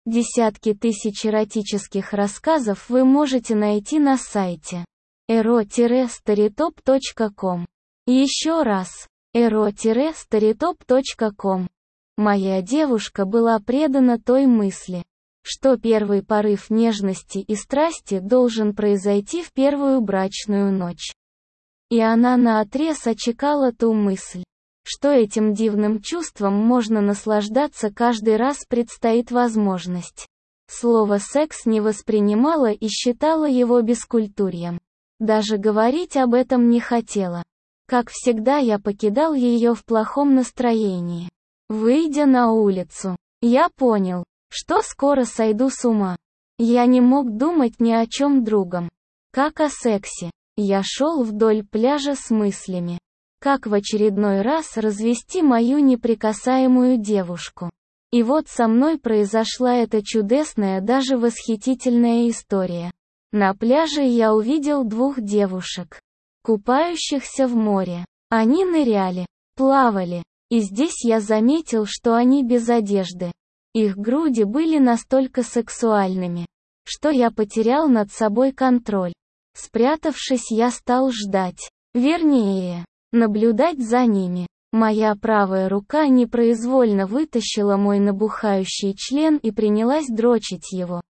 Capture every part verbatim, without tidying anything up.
Десятки тысяч эротических рассказов вы можете найти на сайте эро старитоп точка ком. Еще раз, эро старитоп точка ком. Моя девушка была предана той мысли, что первый порыв нежности и страсти должен произойти в первую брачную ночь. И она наотрез отчекала ту мысль, что этим дивным чувством можно наслаждаться каждый раз предстоит возможность. Слово «секс» не воспринимала и считала его бескультурьем. Даже говорить об этом не хотела. Как всегда, я покидал ее в плохом настроении. Выйдя на улицу, я понял, что скоро сойду с ума. Я не мог думать ни о чем другом, как о сексе. Я шел вдоль пляжа с мыслями, как в очередной раз развести мою неприкасаемую девушку. И вот со мной произошла эта чудесная, даже восхитительная история. На пляже я увидел двух девушек, купающихся в море. Они ныряли, плавали, и здесь я заметил, что они без одежды. Их груди были настолько сексуальными, что я потерял над собой контроль. Спрятавшись, я стал ждать, вернее, наблюдать за ними. Моя правая рука непроизвольно вытащила мой набухающий член и принялась дрочить его.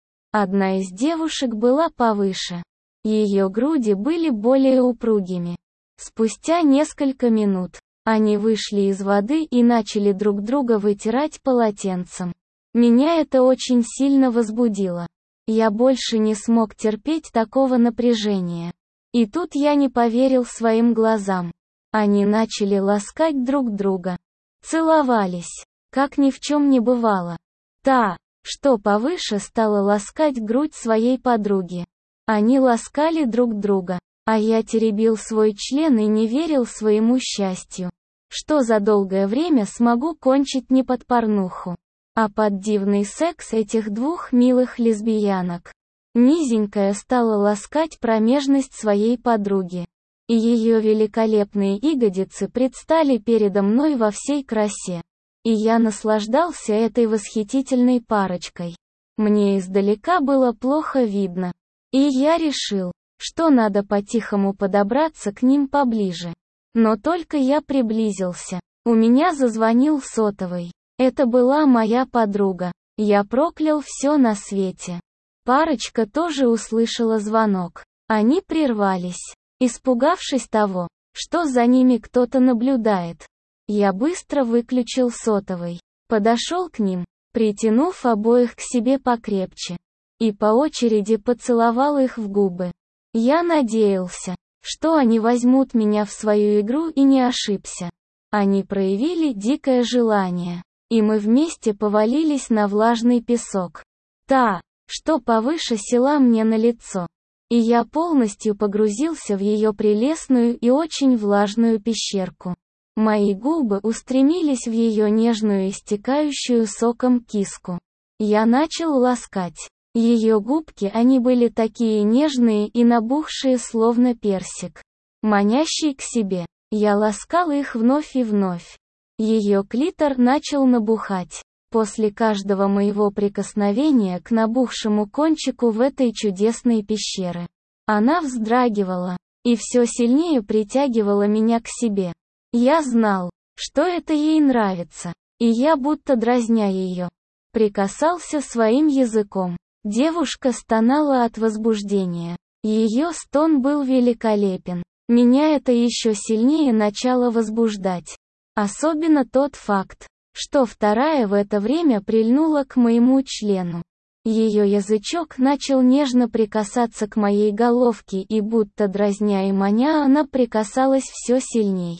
Одна из девушек была повыше. Ее груди были более упругими. Спустя несколько минут, они вышли из воды и начали друг друга вытирать полотенцем. Меня это очень сильно возбудило. Я больше не смог терпеть такого напряжения. И тут я не поверил своим глазам. Они начали ласкать друг друга. Целовались, как ни в чем не бывало. Та, что повыше, стала ласкать грудь своей подруги. Они ласкали друг друга, а я теребил свой член и не верил своему счастью, что за долгое время смогу кончить не под порнуху, а под дивный секс этих двух милых лесбиянок. Низенькая стала ласкать промежность своей подруги, и ее великолепные ягодицы предстали передо мной во всей красе. И я наслаждался этой восхитительной парочкой. Мне издалека было плохо видно, и я решил, что надо по-тихому подобраться к ним поближе. Но только я приблизился, у меня зазвонил сотовый. Это была моя подруга. Я проклял все на свете. Парочка тоже услышала звонок. Они прервались, испугавшись того, что за ними кто-то наблюдает. Я быстро выключил сотовый, подошел к ним, притянув обоих к себе покрепче, и по очереди поцеловал их в губы. Я надеялся, что они возьмут меня в свою игру, и не ошибся. Они проявили дикое желание, и мы вместе повалились на влажный песок. Та, что повыше, села мне на лицо, и я полностью погрузился в ее прелестную и очень влажную пещерку. Мои губы устремились в ее нежную, истекающую соком киску. Я начал ласкать ее губки, они были такие нежные и набухшие, словно персик, манящий к себе. Я ласкал их вновь и вновь. Ее клитор начал набухать. После каждого моего прикосновения к набухшему кончику в этой чудесной пещере, она вздрагивала и все сильнее притягивала меня к себе. Я знал, что это ей нравится, и я, будто дразня ее, прикасался своим языком. Девушка стонала от возбуждения. Ее стон был великолепен. Меня это еще сильнее начало возбуждать. Особенно тот факт, что вторая в это время прильнула к моему члену. Ее язычок начал нежно прикасаться к моей головке, и будто дразня и маня, она прикасалась все сильней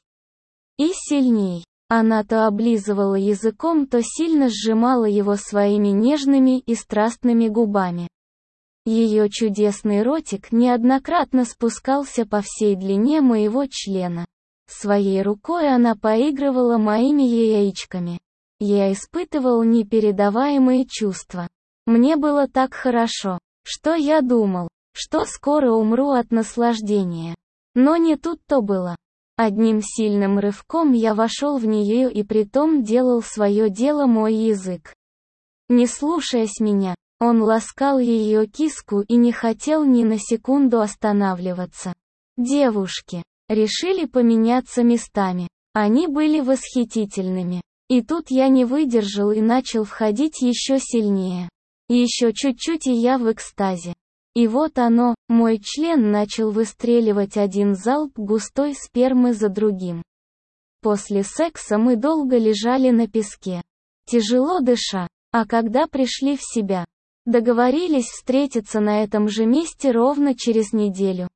и сильней. Она то облизывала языком, то сильно сжимала его своими нежными и страстными губами. Ее чудесный ротик неоднократно спускался по всей длине моего члена. Своей рукой она поигрывала моими яичками. Я испытывал непередаваемые чувства. Мне было так хорошо, что я думал, что скоро умру от наслаждения. Но не тут-то было. Одним сильным рывком я вошел в нее, и притом делал свое дело мой язык. Не слушаясь меня, он ласкал ее киску и не хотел ни на секунду останавливаться. Девушки решили поменяться местами. Они были восхитительными. И тут я не выдержал и начал входить еще сильнее. Еще чуть-чуть и я в экстазе. И вот оно, мой член начал выстреливать один залп густой спермы за другим. После секса мы долго лежали на песке, тяжело дыша, а когда пришли в себя, договорились встретиться на этом же месте ровно через неделю.